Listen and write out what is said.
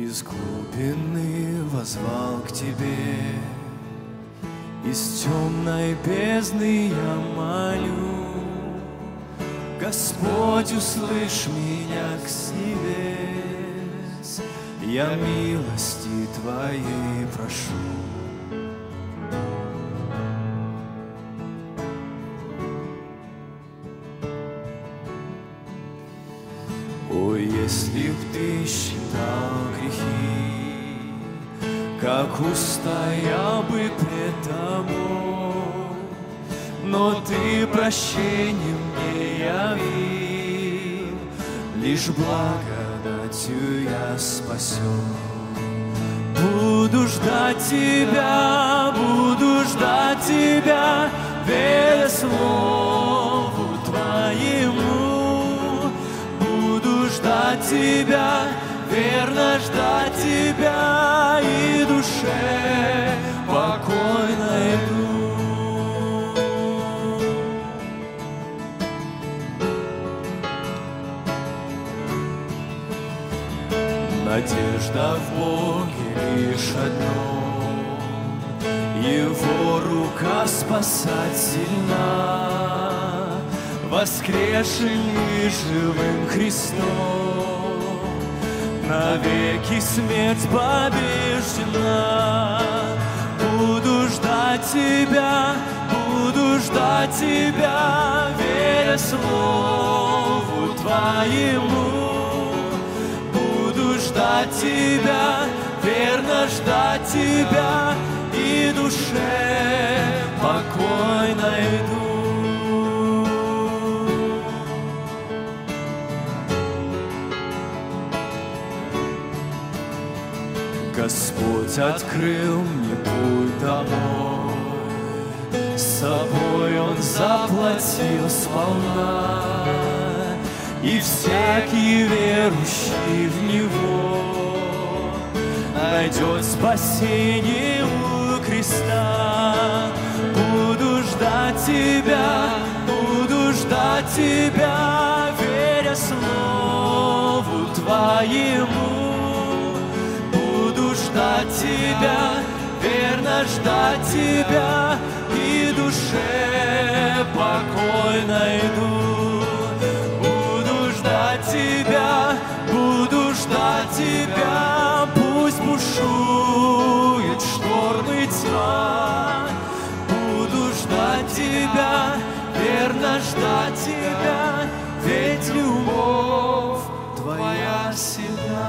Из глубины возвал к тебе, из темной бездны я молю. Господь, услышь меня к себе, я милости Твоей прошу. О, если б Ты считал грехи, как устоял бы пред Тобой, но Ты прощением мне явил, лишь благодатью я спасен. Буду ждать Тебя, веря слову Твоему. Буду ждать Тебя, верно ждать Тебя, и душе покой найду. Надежда в Боге лишь одно, Его рука спасать сильна, воскресшим и живым Христом, навеки смерть побеждена. Буду ждать Тебя, веря слову Твоему. Буду ждать Тебя, верно ждать Тебя, и душе покой найду. Господь открыл мне путь домой, с собой Он заплатил сполна, и всякий верующий в Него найдет спасение у креста. Буду ждать Тебя, веря слову Твоему. Буду ждать Тебя, верно ждать Тебя, и душе покой найду. Буду ждать Тебя, пусть бушует шторм и тьма. Буду ждать Тебя, верно ждать Тебя, ведь любовь Твоя сильна.